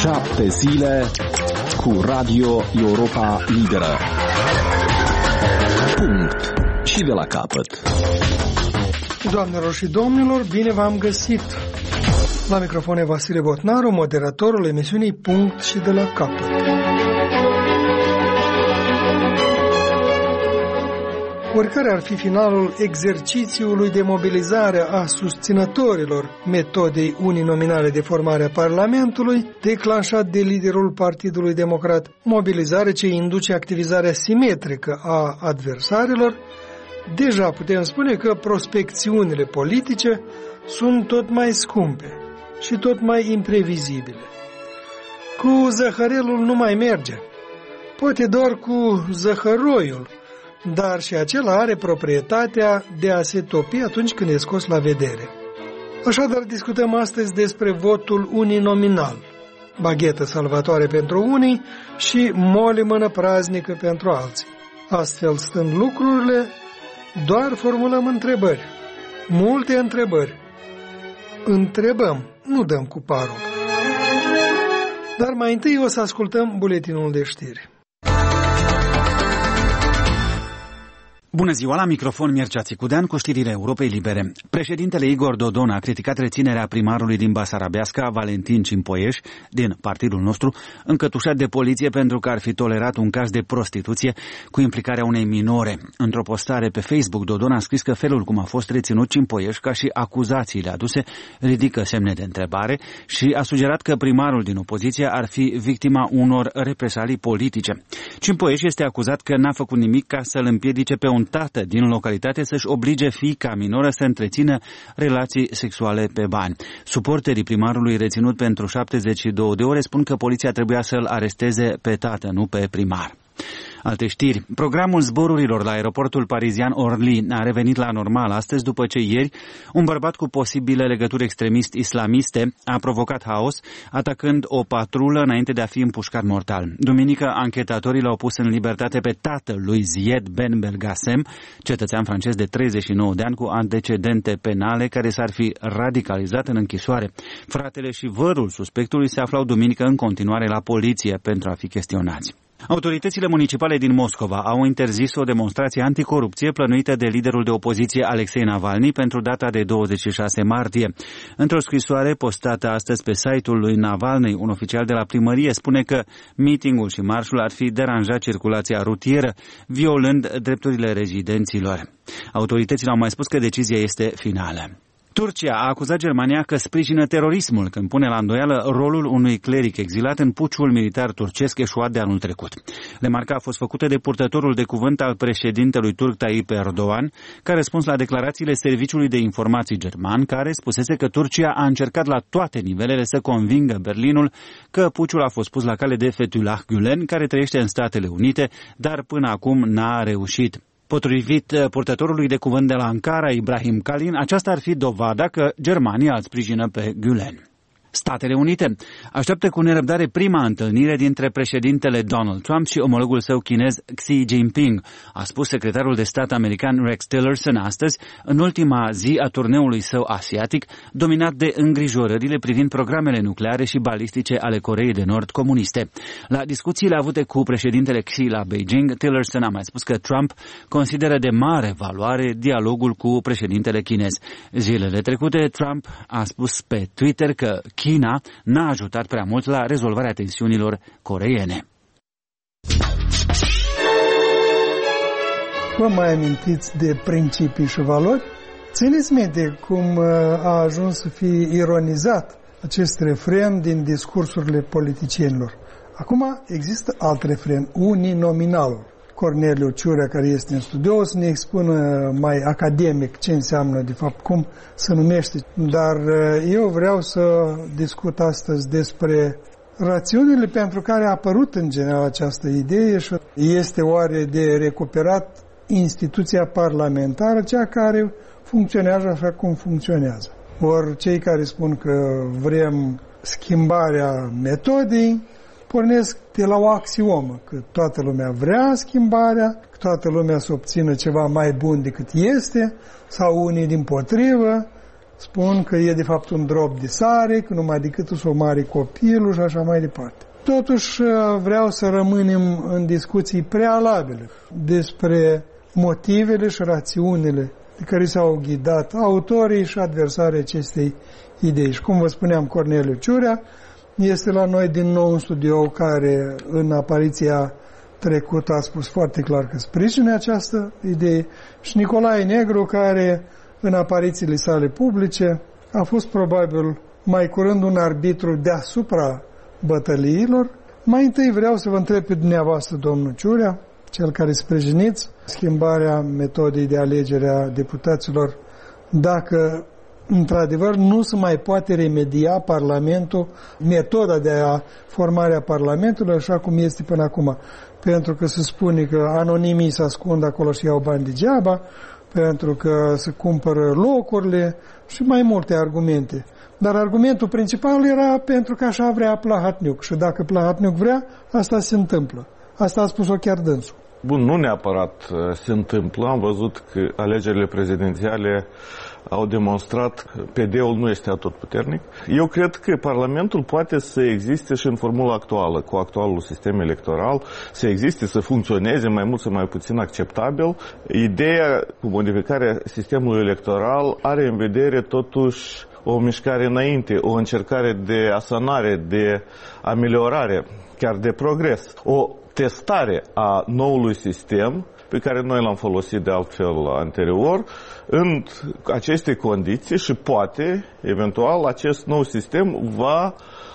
7 zile cu Radio Europa Liberă. Punct. Și de la capăt. Doamnelor și domnilor, bine v-am găsit! La microfon e Vasile Botnaru, moderatorul emisiunii Punct și de la capăt. Oricare ar fi finalul exercițiului de mobilizare a susținătorilor metodei uninominale de formare a Parlamentului, declanșat de liderul Partidului Democrat, mobilizare ce induce activizarea simetrică a adversarilor, deja putem spune că prospecțiunile politice sunt tot mai scumpe și tot mai imprevizibile. Cu zăhărelul nu mai merge, poate doar cu zăhăroiul, dar și acela are proprietatea de a se topi atunci când e scos la vedere. Așadar, discutăm astăzi despre votul uninominal, baghetă salvatoare pentru unii și molimână praznică pentru alții. Astfel stând lucrurile, doar formulăm întrebări, multe întrebări. Întrebăm, nu dăm cu parul. Dar mai întâi o să ascultăm buletinul de știri. Bună ziua, la microfon Mircea Țicudean cu știrile Europei Libere. Președintele Igor Dodon a criticat reținerea primarului din Basarabeasca, Valentin Cimpoieș, din partidul nostru, încătușat de poliție pentru că ar fi tolerat un caz de prostituție cu implicarea unei minore. Într-o postare pe Facebook, Dodon a scris că felul cum a fost reținut Cimpoieș, ca și acuzațiile aduse, ridică semne de întrebare și a sugerat că primarul din opoziție ar fi victima unor represalii politice. Cimpoieș este acuzat că n-a făcut nimic ca să-l împiedice pe un tată din localitate să-și oblige fiica minoră să întrețină relații sexuale pe bani. Suporterii primarului reținut pentru 72 de ore spun că poliția trebuia să-l aresteze pe tată, nu pe primar. Alte știri. Programul zborurilor la aeroportul parizian Orly a revenit la normal astăzi după ce ieri un bărbat cu posibile legături extremist-islamiste a provocat haos, atacând o patrulă înainte de a fi împușcat mortal. Duminică, anchetatorii l-au pus în libertate pe tatăl lui Zied Ben Belgasem, cetățean francez de 39 de ani cu antecedente penale care s-ar fi radicalizat în închisoare. Fratele și vărul suspectului se aflau duminică în continuare la poliție pentru a fi chestionați. Autoritățile municipale din Moscova au interzis o demonstrație anticorupție plănuită de liderul de opoziție Alexei Navalny pentru data de 26 martie. Într-o scrisoare postată astăzi pe site-ul lui Navalny, un oficial de la primărie spune că meetingul și marșul ar fi deranjat circulația rutieră, violând drepturile rezidenților. Autoritățile au mai spus că decizia este finală. Turcia a acuzat Germania că sprijină terorismul când pune la îndoială rolul unui cleric exilat în puciul militar turcesc eșuat de anul trecut. Remarca a fost făcută de purtătorul de cuvânt al președintelui turc Tayyip Erdogan, ca răspuns la declarațiile Serviciului de Informații german, care spusese că Turcia a încercat la toate nivelele să convingă Berlinul că puciul a fost pus la cale de Fethullah Gülen, care trăiește în Statele Unite, dar până acum n-a reușit. Potrivit purtătorului de cuvânt de la Ankara, Ibrahim Kalin, aceasta ar fi dovada că Germania îl sprijină pe Gülen. Statele Unite așteaptă cu nerăbdare prima întâlnire dintre președintele Donald Trump și omologul său chinez Xi Jinping, a spus secretarul de stat american Rex Tillerson astăzi, în ultima zi a turneului său asiatic, dominat de îngrijorările privind programele nucleare și balistice ale Coreei de Nord comuniste. La discuțiile avute cu președintele Xi la Beijing, Tillerson a mai spus că Trump consideră de mare valoare dialogul cu președintele chinez. Zilele trecute, Trump a spus pe Twitter că China n-a ajutat prea mult la rezolvarea tensiunilor coreene. Vă mai amintiți de principii și valori? Țineți minte cum a ajuns să fie ironizat acest refren din discursurile politicienilor. Acum există alt refren, uninominalul. Corneliu Ciurea, care este în studio, o să ne expună mai academic ce înseamnă, de fapt, cum se numește. Dar eu vreau să discut astăzi despre rațiunile pentru care a apărut în general această idee și este oare de recuperat instituția parlamentară, cea care funcționează așa cum funcționează. Ori cei care spun că vrem schimbarea metodei, pornesc de la o axiomă, că toată lumea vrea schimbarea, că toată lumea să obțină ceva mai bun decât este, sau unii dimpotrivă, spun că e de fapt un drop de sare, că numai decât o mare copilul și așa mai departe. Totuși vreau să rămânem în discuții prealabile despre motivele și rațiunile de care s-au ghidat autorii și adversarii acestei idei. Și cum vă spuneam, Corneliu Ciurea este la noi din nou un studio care în apariția trecută a spus foarte clar că sprijine această idee și Nicolae Negru, care în aparițiile sale publice a fost probabil mai curând un arbitru deasupra bătăliilor. Mai întâi vreau să vă întreb pe dumneavoastră, domnul Ciurea, cel care sprijiniți schimbarea metodei de alegere a deputaților, dacă într-adevăr nu se mai poate remedia Parlamentul, metoda de formare a Parlamentului așa cum este până acum. Pentru că se spune că anonimii se ascund acolo și iau bani degeaba, pentru că se cumpără locurile și mai multe argumente. Dar argumentul principal era pentru că așa vrea Plahatniuc și dacă Plahatniuc vrea, asta se întâmplă. Asta a spus-o chiar dânsul. Bun, nu neapărat se întâmplă. Am văzut că alegerile prezidențiale au demonstrat că PD-ul nu este atotputernic. Eu cred că Parlamentul poate să existe și în formula actuală, cu actualul sistem electoral, să existe, să funcționeze mai mult sau mai puțin acceptabil. Ideea cu modificarea sistemului electoral are în vedere totuși o mișcare înainte, o încercare de asanare, de ameliorare, chiar de progres, o testare a noului sistem pe care noi l-am folosit de altfel anterior în aceste condiții și poate, eventual, acest nou sistem va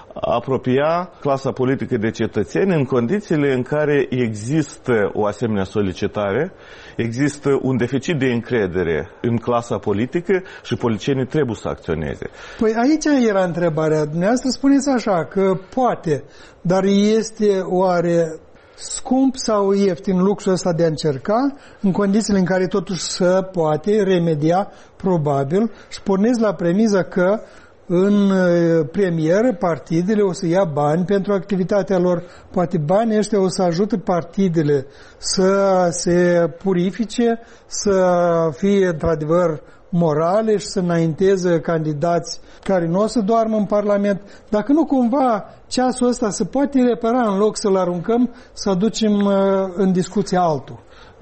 apropia clasa politică de cetățeni în condițiile în care există o asemenea solicitare, există un deficit de încredere în clasa politică și politicienii trebuie să acționeze. Păi aici era întrebarea. Dumneavoastră spuneți așa, că poate, dar este oare scump sau ieftin luxul ăsta de a încerca în condițiile în care totuși se poate remedia, probabil, și pornesc la premiza că în premieră partidele o să ia bani pentru activitatea lor. Poate banii ăștia o să ajute partidele să se purifice, să fie într-adevăr morale și să înainteze candidați care nu o să doarmă în Parlament. Dacă nu cumva ceasul ăsta se poate repara în loc să-l aruncăm, să aducem în discuție altul.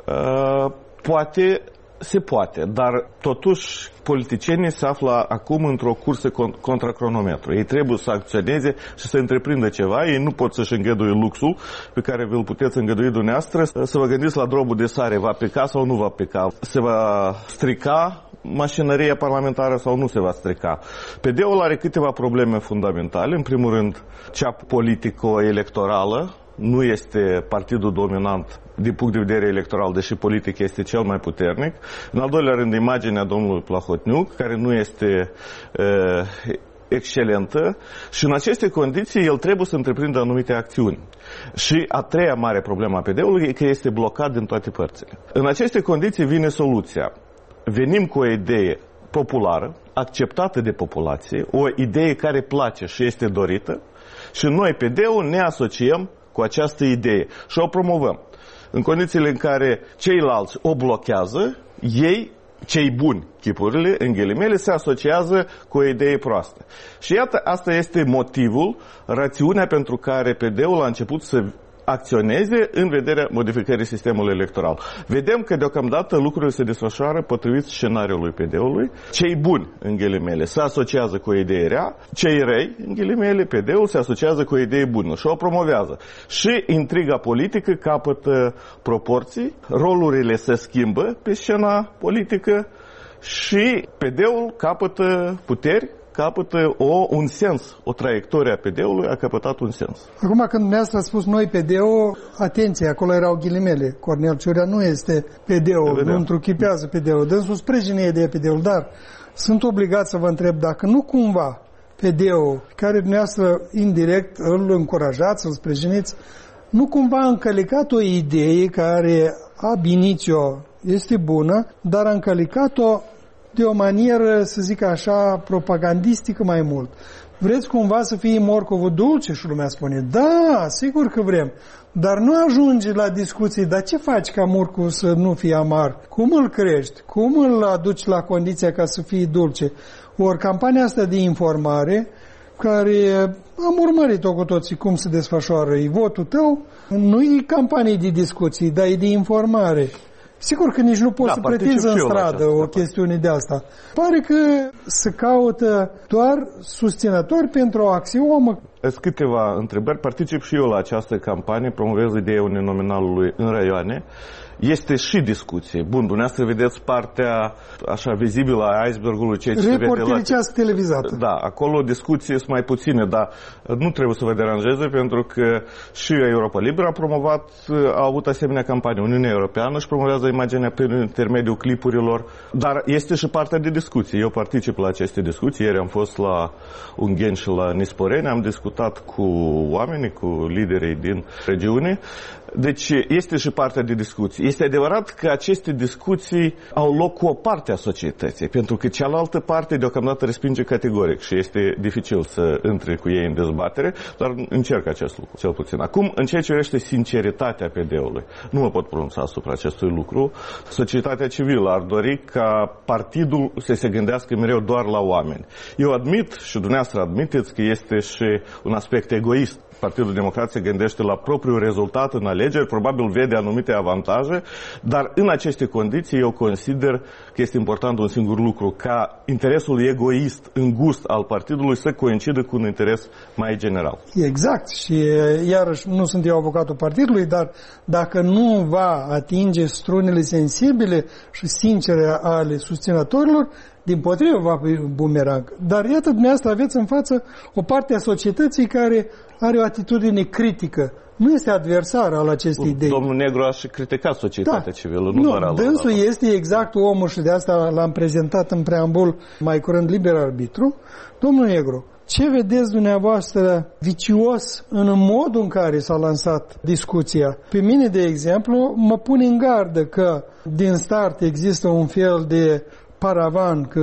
Poate, se poate, dar totuși politicienii se află acum într-o cursă contra cronometru. Ei trebuie să acționeze și să întreprindă ceva. Ei nu pot să-și îngăduie luxul pe care vi-l puteți îngădui dumneavoastră. Să vă gândiți la drobul de sare, va pica sau nu va pica? Se va strica mașinăria parlamentară sau nu se va strica? PD-ul are câteva probleme fundamentale. În primul rând, cea politico-electorală. Nu este partidul dominant din punct de vedere electoral, deși politic este cel mai puternic. În al doilea rând, imaginea domnului Plahotniuc, care nu este excelentă și în aceste condiții el trebuie să întreprindă anumite acțiuni. Și a treia mare problemă a PD-ului e că este blocat din toate părțile. În aceste condiții vine soluția. Venim cu o idee populară, acceptată de populație, o idee care place și este dorită și noi, PD-ul, ne asociem cu această idee și o promovăm. În condițiile în care ceilalți o blochează, ei, cei buni, chipurile, în ghilimele, se asociază cu o idee proastă. Și iată, asta este motivul, rațiunea pentru care PD-ul a început să acționeze în vederea modificării sistemului electoral. Vedem că deocamdată lucrurile se desfășoară potrivit scenariului PD-ului. Cei buni, în ghilimele, se asociază cu o idee rea, cei răi, în ghilimele, PD-ul se asociază cu o idee bună și o promovează. Și intriga politică capătă proporții, rolurile se schimbă pe scena politică și PD-ul capătă puteri, capătă un sens, o traiectorie a PD-ului a căpătat un sens. Acum când dumneavoastră a spus noi PD-ul, atenție, acolo erau ghilimele. Cornel Ciurea nu este PD-ul, nu întruchipează PD-ul, dânsul sprijină ideea PD-ul, dar sunt obligat să vă întreb dacă nu cumva PD-ul, care dumneavoastră indirect îl încurajați, îl sprijiniți, nu cumva a încălicat o idee care ab initio este bună, dar a încălicat-o de o manieră, să zic așa, propagandistică mai mult. Vreți cumva să fie morcovul dulce? Și lumea spune, da, sigur că vrem, dar nu ajunge la discuții, dar ce faci ca morcovul să nu fie amar? Cum îl crești? Cum îl aduci la condiția ca să fie dulce? Ori campania asta de informare, care am urmărit-o cu toții cum se desfășoară, e votul tău, nu e campanie de discuții, dar e de informare. Sigur că nici nu poți să pretinzi în stradă o chestiune de asta. Pare că se caută doar susținători pentru o axiomă. Sunt câteva întrebări. Particip și eu la această campanie, promovez ideea uninominalului în raioane. Este și discuție. Bun, dumneavoastră vedeți partea așa vizibilă a icebergului, ceea ce se vede la... Reportericească televizată. Da, acolo discuții sunt mai puține, dar nu trebuie să vă deranjeze, pentru că și Europa Liberă a promovat, a avut asemenea campanie. Uniunea Europeană își promovează imaginea prin intermediul clipurilor, dar este și partea de discuție. Eu particip la aceste discuții. Ieri am fost la Ungheni și la Nisporeni, am discutat cu oamenii, cu liderii din regiune. Deci este și partea de discuții. Este adevărat că aceste discuții au loc cu o parte a societății, pentru că cealaltă parte deocamdată respinge categoric și este dificil să intre cu ei în dezbatere, dar încerc acest lucru, cel puțin. Acum, în ceea ce privește sinceritatea PD-ului, nu mă pot pronunța asupra acestui lucru. Societatea civilă ar dori ca partidul să se gândească mereu doar la oameni. Eu admit și dumneavoastră admiteți că este și un aspect egoist. Partidul Democrat se gândește la propriul rezultat în alegeri, probabil vede anumite avantaje, dar în aceste condiții eu consider că este important un singur lucru, ca interesul egoist, îngust al partidului să coincidă cu un interes mai general. Exact. Și iarăși nu sunt eu avocatul partidului, dar dacă nu va atinge strunele sensibile și sincere ale susținătorilor, dimpotrivă va fi bumerang. Dar iată, dumneavoastră aveți în față o parte a societății care are o atitudine critică. Nu este adversar al acestei idei. Domnul Negru a și criticat societatea civilă. Nu, dânsul este exact omul și de asta l-am prezentat în preambul mai curând liber arbitru. Domnul Negru, ce vedeți dumneavoastră vicios în modul în care s-a lansat discuția? Pe mine, de exemplu, mă pune în gardă că din start există un fel de paravan, că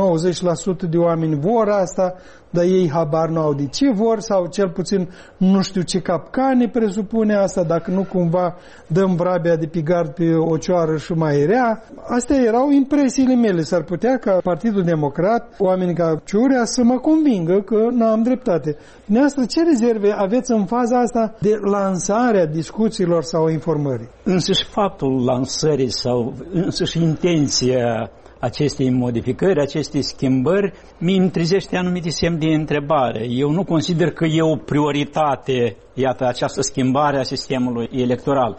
90% de oameni vor asta, dar ei habar nu au de ce vor sau cel puțin nu știu ce capcane presupune asta, dacă nu cumva dăm vrabia de pe gard pe o cioară și mai rea. Astea erau impresiile mele. S-ar putea ca Partidul Democrat, oamenii ca Ciurea, să mă convingă că n-am dreptate. Dumneavoastră, ce rezerve aveți în faza asta de lansarea discuțiilor sau informării? Însăși faptul lansării sau însăși intenția acestei modificări, acestei schimbări, mi trezește anumite semne de întrebare. Eu nu consider că e o prioritate, iată, această schimbare a sistemului electoral.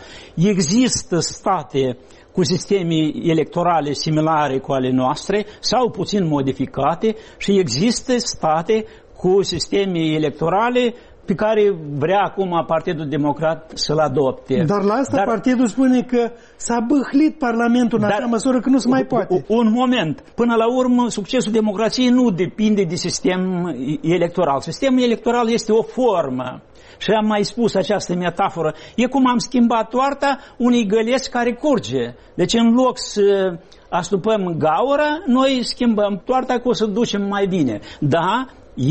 Există state cu sisteme electorale similare cu ale noastre sau puțin modificate și există state cu sisteme electorale pe care vrea acum Partidul Democrat să-l adopte. Dar la asta partidul spune că s-a bâhlit Parlamentul în așa măsură că nu se mai poate. Un moment. Până la urmă, succesul democrației nu depinde de sistem electoral. Sistemul electoral este o formă. Și am mai spus această metaforă. E cum am schimbat toarta unui gălesc care curge. Deci în loc să astupăm gaura, noi schimbăm toarta că o să ducem mai bine. Da,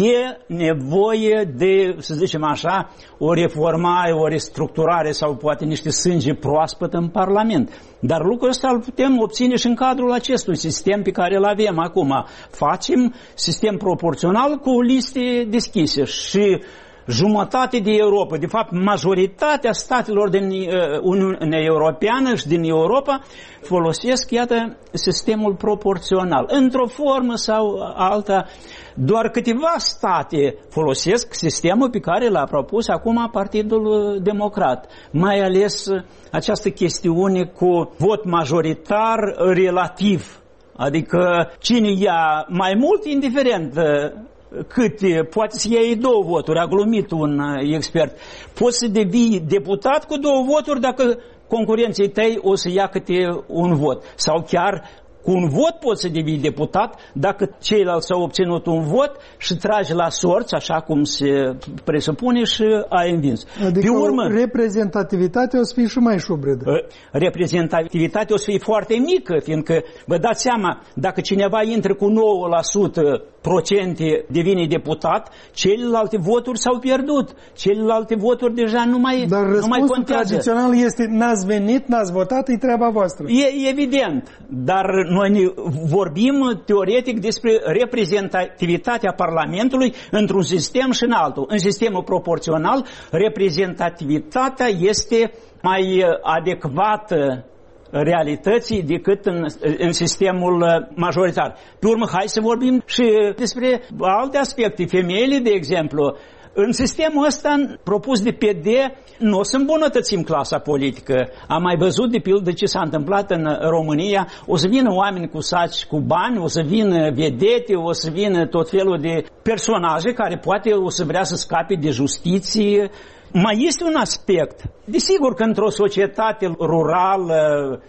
e nevoie de, să zicem așa, o reformare, o restructurare sau poate niște sânge proaspăt în Parlament. Dar lucrul ăsta îl putem obține și în cadrul acestui sistem pe care îl avem acum. Facem sistem proporțional cu liste deschise și jumătate de Europa, de fapt majoritatea statelor din Uniunea Europeană și din Europa folosesc, iată, sistemul proporțional. Într-o formă sau alta, doar câteva state folosesc sistemul pe care l-a propus acum Partidul Democrat. Mai ales această chestiune cu vot majoritar relativ. Adică cine ia mai mult, indiferent cât, poate să iei 2 voturi, a glumit un expert. Poți să devii deputat cu 2 voturi dacă concurenții tăi o să ia câte un vot. Sau chiar Cu un vot poți să devii deputat dacă ceilalți au obținut un vot și tragi la sorți, așa cum se presupune, și ai învins. Adică reprezentativitatea o să fie și mai șubredă. Reprezentativitatea o să fie foarte mică, fiindcă vă dați seama, dacă cineva intră cu 9% devine deputat, celelalte voturi s-au pierdut. Celelalte voturi deja nu mai contează. Dar răspunsul tradițional este: n-ați venit, n-ați votat, e treaba voastră. E evident, dar noi vorbim teoretic despre reprezentativitatea Parlamentului într-un sistem și în altul. În sistemul proporțional, reprezentativitatea este mai adecvată realității decât în sistemul majoritar. Pe urmă, hai să vorbim și despre alte aspecte. Femeile, de exemplu, în sistemul ăsta propus de PD, nu o să îmbunătățim clasa politică. Am mai văzut, de pildă, ce s-a întâmplat în România. O să vină oameni cu saci cu bani, o să vină vedete, o să vină tot felul de personaje care poate o să vrea să scape de justiție. Mai este un aspect. Desigur că într-o societate rurală,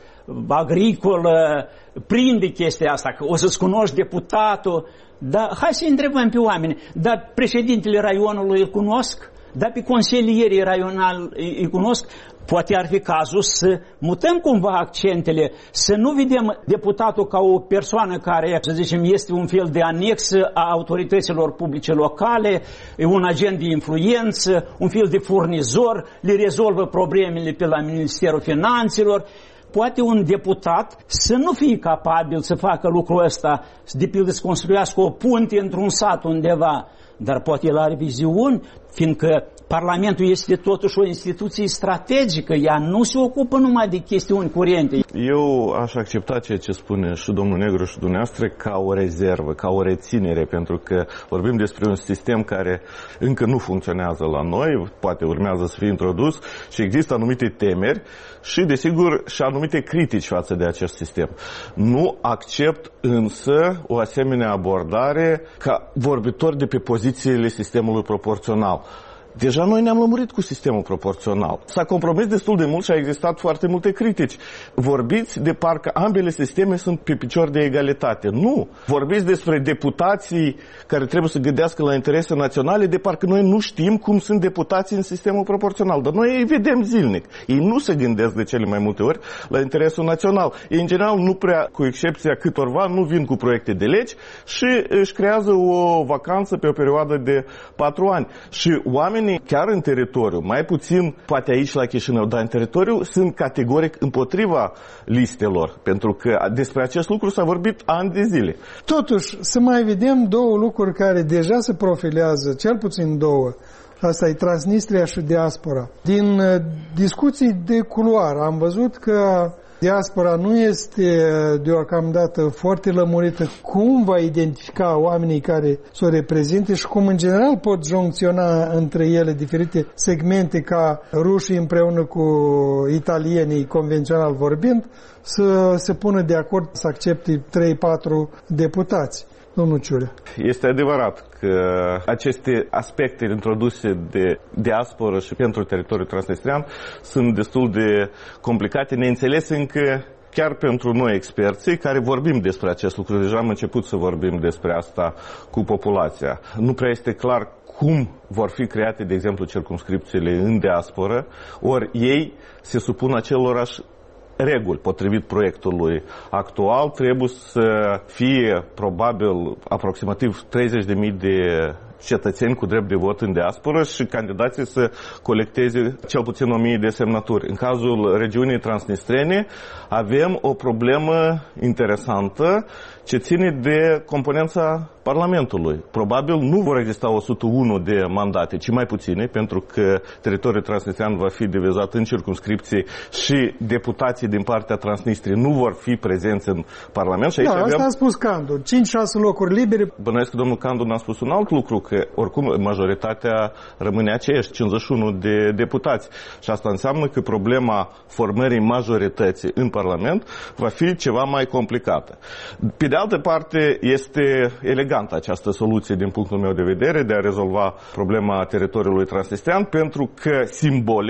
agricolă, prinde chestia asta, că o să-ți cunoști deputatul, dar hai să întrebăm pe oameni, dar președintele raionului îl cunosc? Dar pe consilierii raionali îi cunosc? Poate ar fi cazul să mutăm cumva accentele, să nu vedem deputatul ca o persoană care, să zicem, este un fel de anex a autorităților publice locale, un agent de influență, un fel de furnizor, le rezolvă problemele pe la Ministerul Finanțelor. Poate un deputat să nu fie capabil să facă lucrul ăsta, de pildă să construiască o punte într-un sat undeva, dar poate el are viziuni, fiindcă Parlamentul este totuși o instituție strategică, ea nu se ocupă numai de chestiuni curente. Eu aș accepta ceea ce spune și domnul Negru și dumneavoastră ca o rezervă, ca o reținere, pentru că vorbim despre un sistem care încă nu funcționează la noi, poate urmează să fie introdus și există anumite temeri și, desigur, și anumite critici față de acest sistem. Nu accept însă o asemenea abordare ca vorbitor de pe pozițiile sistemului proporțional. Deja noi ne-am lămurit cu sistemul proporțional. S-a compromis destul de mult și a existat foarte multe critici. Vorbiți de parcă ambele sisteme sunt pe picior de egalitate. Nu! Vorbiți despre deputații care trebuie să gândească la interese naționale, de parcă noi nu știm cum sunt deputații în sistemul proporțional. Dar noi îi vedem zilnic. Ei nu se gândesc de cele mai multe ori la interesul național. Ei, în general, nu prea, cu excepția câtorva, nu vin cu proiecte de legi și își creează o vacanță pe o perioadă de 4 ani. Și oamenii chiar în teritoriu, mai puțin poate aici la Chișinău, dar în teritoriu sunt categoric împotriva listelor, pentru că despre acest lucru s-a vorbit ani de zile. Totuși, să mai vedem două lucruri care deja se profilează, cel puțin două. Asta e Transnistria și diaspora. Din discuții de culoar am văzut că diaspora nu este deocamdată foarte lămurită cum va identifica oamenii care să o reprezinte și cum în general pot joncționa între ele diferite segmente ca rușii împreună cu italienii convențional vorbind să se pună de acord să accepte 3-4 deputați. Domnul Ciurea. Este adevărat că aceste aspecte introduse de diasporă și pentru teritoriul transnistrian sunt destul de complicate, neînțelese încă chiar pentru noi experții care vorbim despre acest lucru. Deja am început să vorbim despre asta cu populația. Nu prea este clar cum vor fi create, de exemplu, circumscripțiile în diasporă, ori ei se supun acelorași reguli. Potrivit proiectului actual, trebuie să fie probabil aproximativ 30.000 de cetățeni cu drept de vot în diasporă și candidații să colecteze cel puțin 1.000 de semnături. În cazul regiunii transnistrene avem o problemă interesantă ce ține de componența Parlamentului. Probabil nu vor exista 101 de mandate, ci mai puține, pentru că teritoriul transnistrian va fi divizat în circumscripții și deputații din partea Transnistriei nu vor fi prezenți în Parlament. Și aici asta a spus Candu. 5-6 locuri libere. Bănuiesc că domnul Candu ne-a spus un alt lucru, că oricum majoritatea rămâne aceeași, 51 de deputați. Și asta înseamnă că problema formării majorității în Parlament va fi ceva mai complicată. Pe de altă parte, este elegantă această soluție din punctul meu de vedere de a rezolva problema teritoriului transnistrian, pentru că simbolic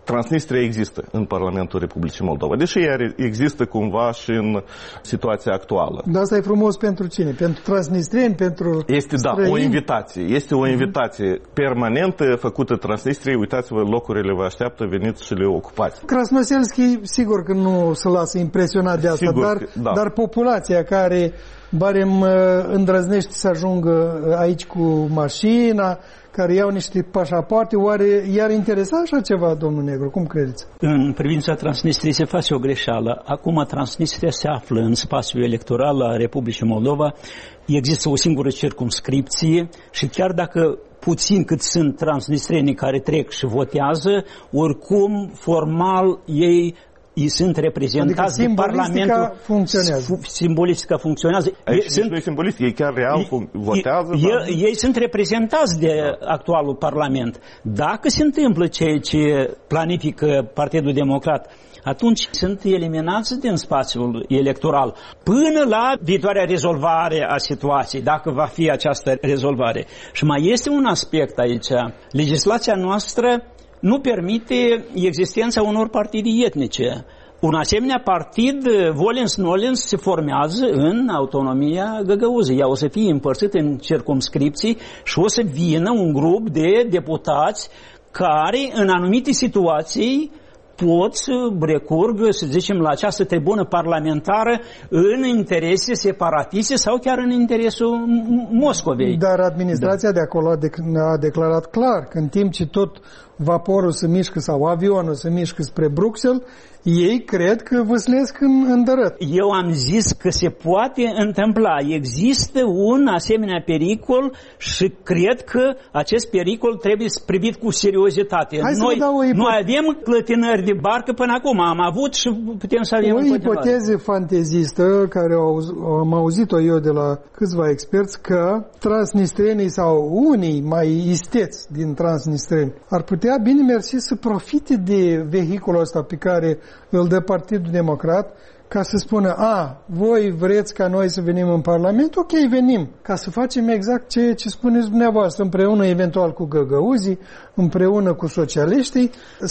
Transnistria există în Parlamentul Republicii Moldova, deși ea există cumva și în situația actuală. Dar asta e frumos pentru cine? Pentru transnistrieni, pentru Este, străini? Da, o invitație. Este o invitație permanentă făcută Transnistriei. Uitați-vă, locurile vă așteaptă, veniți și le ocupați. Krasnoselski, sigur că nu se lasă impresionat de asta, dar populația care barem îndrăznește să ajungă aici cu mașina, care iau niște pașapoarte, oare i-ar interesa așa ceva, domnul Negru? Cum credeți? În privința Transnistriei se face o greșeală. Acum Transnistria se află în spațiul electoral al Republicii Moldova. Există o singură circumscripție și chiar dacă puțin cât sunt transnistrienii care trec și votează, oricum, formal, ei sunt reprezentați de Parlamentul. Simbolistica funcționează. Aici nu e simbolist, ei chiar real votează. Ei sunt reprezentați de actualul Parlament. Dacă se întâmplă ceea ce planifică Partidul Democrat, atunci sunt eliminați din spațiul electoral până la viitoarea rezolvare a situației, dacă va fi această rezolvare. Și mai este un aspect aici. Legislația noastră nu permite existența unor partide etnice. Un asemenea partid, volens-nolens, se formează în autonomia găgăuză. Ea o să fie împărțită în circumscripții și o să vină un grup de deputați care, în anumite situații, pot să recurgă, să zicem, la această tribună parlamentară în interese separatiste sau chiar în interesul Moscovei. Dar administrația de acolo a declarat clar că în timp ce tot vaporul se mișcă sau avionul se mișcă spre Bruxelles, ei cred că văslesc în dărât. Eu am zis că se poate întâmpla. Există un asemenea pericol și cred că acest pericol trebuie privit cu seriozitate. Noi avem clătinări de barcă până acum. Am avut și putem să avem o ipoteză fantezistă care am auzit-o eu de la câțiva experți, că transnistrienii sau unii mai isteți din transnistreni ar putea bine mersi să profite de vehiculul ăsta pe care îl dă Partidul Democrat, ca să spună, voi vreți ca noi să venim în Parlament? Ok, venim, ca să facem exact ceea ce spuneți dumneavoastră, împreună eventual cu găgăuzii, împreună cu socialiștii,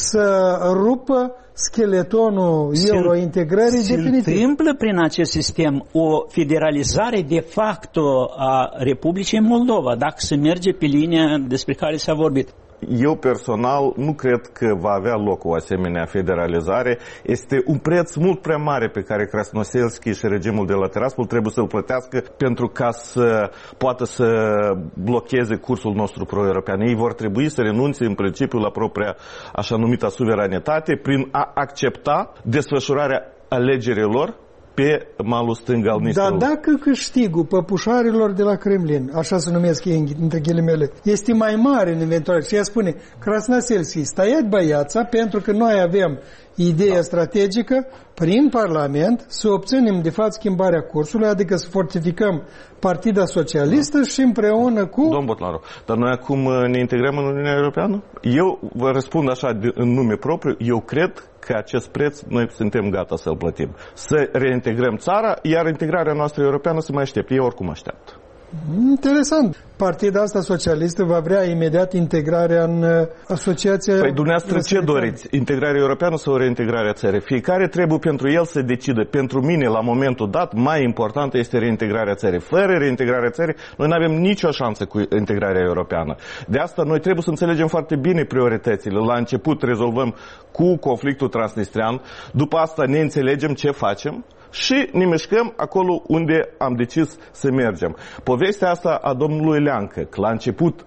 să rupă scheletonul eurointegrării definitiv. Se întâmplă prin acest sistem o federalizare de facto a Republicii Moldova, dacă se merge pe linia despre care s-a vorbit. Eu personal nu cred că va avea loc o asemenea federalizare. Este un preț mult prea mare pe care Krasnoselski și regimul de la Tiraspol trebuie să-l plătească pentru ca să poată să blocheze cursul nostru pro-european. Ei vor trebui să renunțe în principiu la propria așa numită suveranitate prin a accepta desfășurarea alegerilor pe malul stâng al Nistrului. Dar dacă câștigul păpușarilor de la Kremlin, așa se numesc ei între ghilimele, este mai mare în eventual, și ea spune, Krasnoselski, stăiați băiața, pentru că noi avem ideea strategică prin Parlament să obținem de fapt schimbarea cursului, adică să fortificăm Partida Socialistă și împreună cu... Domn Botlaru, dar noi acum ne integrăm în Uniunea Europeană? Eu vă răspund așa în nume propriu, eu cred că acest preț noi suntem gata să-l plătim. Să reintegrăm țara, iar integrarea noastră europeană se mai așteaptă. Ei oricum așteaptă. Interesant. Partida asta socialistă va vrea imediat integrarea în asociația... Păi dumneavoastră ce doriți? Integrarea europeană sau reintegrarea țării? Fiecare trebuie pentru el să decidă. Pentru mine, la momentul dat, mai importantă este reintegrarea țării. Fără reintegrarea țării, noi nu avem nicio șansă cu integrarea europeană. De asta noi trebuie să înțelegem foarte bine prioritățile. La început rezolvăm cu conflictul transnistrian, după asta ne înțelegem ce facem și ne mișcăm acolo unde am decis să mergem. Povestea asta a domnului Leancă, că la început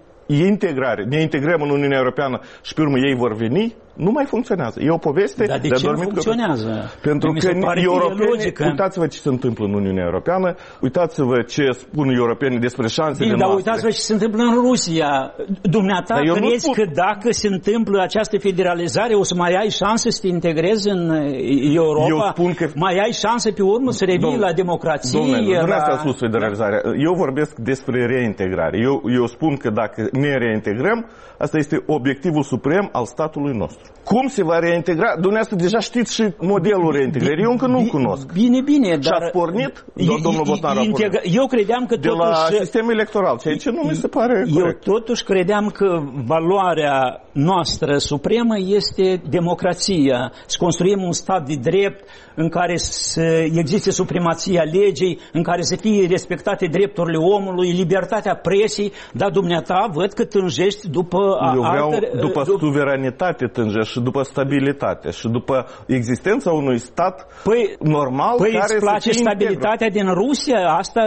ne integrăm în Uniunea Europeană și pe urmă ei vor veni, nu mai funcționează. E o poveste Dar de ce nu funcționează? Pentru că europenii, uitați-vă ce se întâmplă în Uniunea Europeană, uitați-vă ce spun europenii despre șansele noastre. Dar uitați-vă ce se întâmplă în Rusia. Dumneata crezi că dacă se întâmplă această federalizare o să mai ai șanse să te integrezi în Europa? Mai ai șanse pe urmă să revii la democrație? Dumneavoastră a spus federalizarea. Eu vorbesc despre reintegrare. Eu spun că dacă ne reintegrăm, asta este obiectivul suprem al statului nostru. Cum se va reintegra? Dumneavoastră deja știți și modelul reintegrării. Eu încă nu-l cunosc. Bine, dar... Și-ați pornit? Domnul Boștinaru a pornit. Eu credeam că de totuși... la sistemul electoral, ceea ce nu mi se pare corect. Eu totuși credeam că valoarea noastră supremă este democrația. Să construim un stat de drept în care să existe supremația legii, în care să fie respectate drepturile omului, libertatea presei, dar dumneata văd că tânjești după... Eu vreau după suveranitate tânjești și după stabilitate și după existența unui stat normal care îți place să fie stabilitatea din Rusia?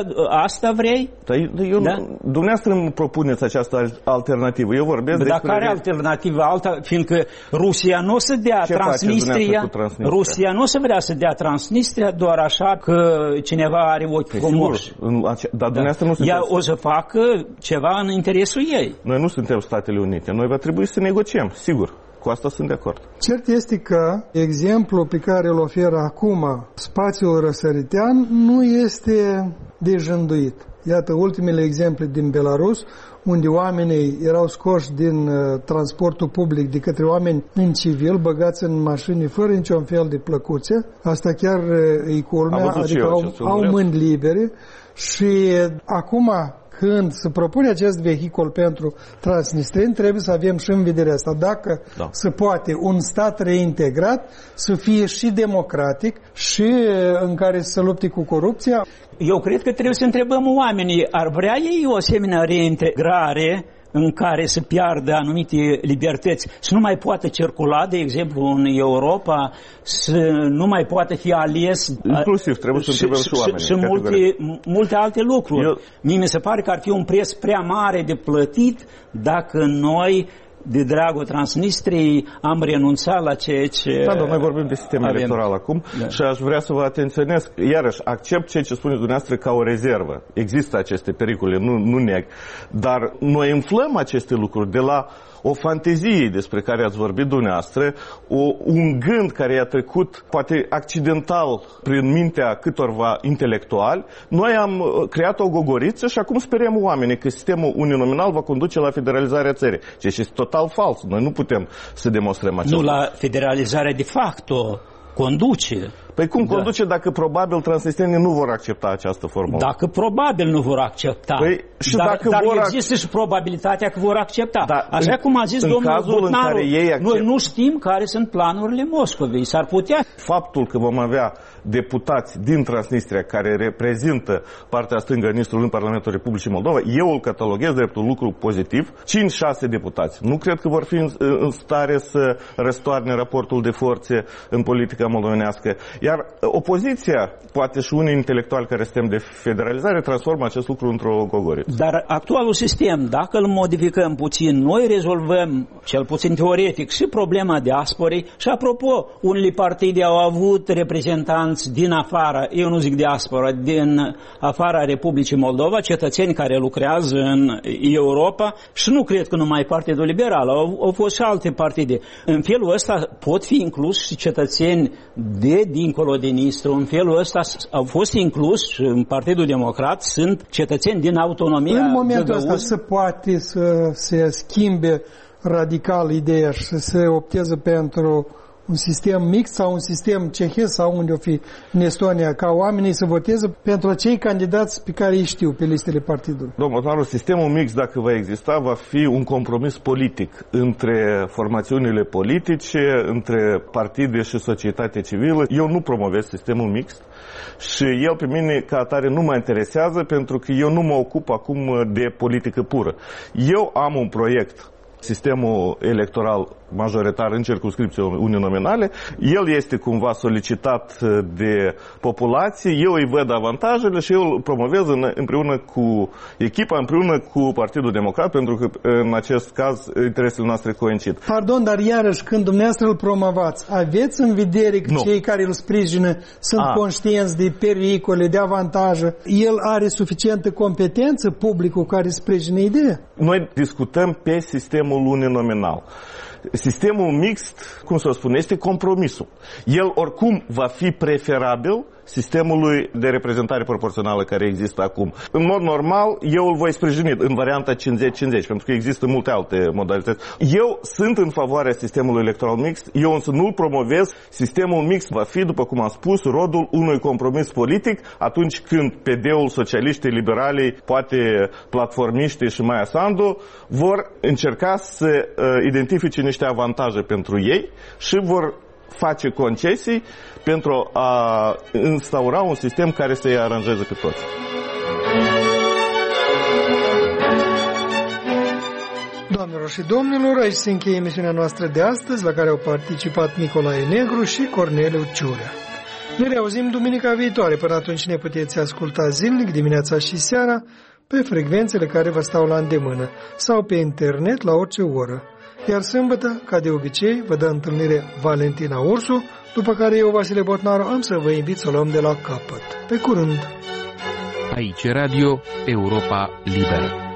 Asta vrei? Dumneavoastră îmi propuneți această alternativă. Eu vorbesc despre... Dar care alternativă? Alta, fiindcă Rusia nu o să dea Transnistria. Rusia nu o să vrea să dea Transnistria doar așa că cineva are ochi frumoși. Dar dumneavoastră nu sunteți... Ea o să facă ceva în interesul ei. Noi nu suntem Statele Unite. Noi va trebui să negociem, sigur. Cu asta sunt de acord. Cert este că exemplul pe care îl oferă acum spațiul răsăritean nu este de jânduit. Iată ultimele exemple din Belarus, unde oamenii erau scoși din transportul public de către oameni în civil, băgați în mașini fără niciun fel de plăcuțe. Asta chiar e culmea, adică au mâini libere și acum când se propune acest vehicul pentru transnistreni, trebuie să avem și în vedere asta. Dacă se poate un stat reintegrat să fie și democratic și în care să lupte cu corupția. Eu cred că trebuie să întrebăm oamenii, ar vrea ei o asemenea reintegrare în care să piardă anumite libertăți, să nu mai poată circula, de exemplu, în Europa, să nu mai poată fi ales. Inclusiv, trebuie să întrebăm și oamenii. Și multe alte lucruri. Mie mi se pare că ar fi un preț prea mare de plătit dacă noi, de dragul Transnistriei, am renunțat la ceea ce... Da, dar noi vorbim de sistem electoral acum și aș vrea să vă atenționez. Iarăși, accept ceea ce spuneți dumneavoastră ca o rezervă. Există aceste pericole, nu neg. Dar noi umflăm aceste lucruri de la o fantezie despre care ați vorbit dumneavoastră, un gând care i-a trecut, poate accidental, prin mintea câtorva intelectuali. Noi am creat o gogoriță și acum sperăm oamenii că sistemul uninominal va conduce la federalizarea țării. Ceea ce este total fals. Noi nu putem să demonstrăm acest lucru. Nu la federalizarea de facto conduce. Păi cum conduce dacă probabil transnistrenii nu vor accepta această formulă? Dacă probabil nu vor accepta. Păi, și dar există și probabilitatea că vor accepta. Da, așa cum a zis domnul Boștinaru, noi nu știm care sunt planurile Moscovei. S-ar putea. Faptul că vom avea deputați din Transnistria care reprezintă partea stângă a Nistrului în Parlamentul Republicii Moldova, eu îl cataloghez drept un lucru pozitiv. 5-6 deputați. Nu cred că vor fi în stare să răstoarne raportul de forțe în politica moldovenească. Iar opoziția, poate și unii intelectuali care suntem de federalizare, transformă acest lucru într-o gogoriță. Dar actualul sistem, dacă îl modificăm puțin, noi rezolvăm, cel puțin teoretic, și problema diasporei. Și apropo, unele partide au avut reprezentanți din afara, eu nu zic diaspora, din afara Republicii Moldova, cetățeni care lucrează în Europa și nu cred că numai Partidul Liberal, au fost și alte partide. În felul ăsta pot fi inclus și cetățeni dincolo de Nistru. În felul ăsta au fost inclus în Partidul Democrat, sunt cetățeni din autonomia. În momentul ăsta se poate să se schimbe radical ideea și să se opteze pentru un sistem mixt sau un sistem cehesc sau unde o fi în Estonia, ca oamenii să voteze pentru cei candidați pe care îi știu pe listele partidului. Domnul, sistemul mixt, dacă va exista, va fi un compromis politic între formațiunile politice, între partide și societate civilă. Eu nu promovez sistemul mixt și el pe mine ca atare nu mă interesează pentru că eu nu mă ocup acum de politică pură. Eu am un proiect, sistemul electoral majoritar în circumscripții uninominale, el este cumva solicitat de populație, eu îi văd avantajele și eu îl promovez împreună cu echipa, împreună cu Partidul Democrat, pentru că în acest caz interesele noastre coincid. Pardon, dar iarăși când dumneavoastră îl promovați, aveți în vedere că cei care îl sprijină sunt conștienți de pericole, de avantaje? El are suficientă competență, publicul care sprijină ideea? Noi discutăm pe sistemul uninominal. Sistemul mixt, cum să o spun, este compromisul. El oricum va fi preferabil sistemului de reprezentare proporțională care există acum. În mod normal, eu îl voi sprijini în varianta 50-50, pentru că există multe alte modalități. Eu sunt în favoarea sistemului electoral mixt, eu însă nu-l promovez. Sistemul mixt va fi, după cum am spus, rodul unui compromis politic atunci când PD-ul, socialiștii, liberalii, poate platformiștii și Maia Sandu vor încerca să identifice niște avantaje pentru ei și vor face concesii pentru a instaura un sistem care să-i aranjeze pe toți. Doamnelor și domnilor, aici se încheie emisiunea noastră de astăzi, la care au participat Nicolae Negru și Corneliu Ciurea. Ne reauzim duminica viitoare. Până atunci ne puteți asculta zilnic, dimineața și seara, pe frecvențele care vă stau la îndemână sau pe internet la orice oră. Iar sâmbătă, ca de obicei, vă dă întâlnire Valentina Ursu, după care eu, Vasile Botnaru, am să vă invit să luăm de la capăt. Pe curând! Aici Radio Europa Liberă.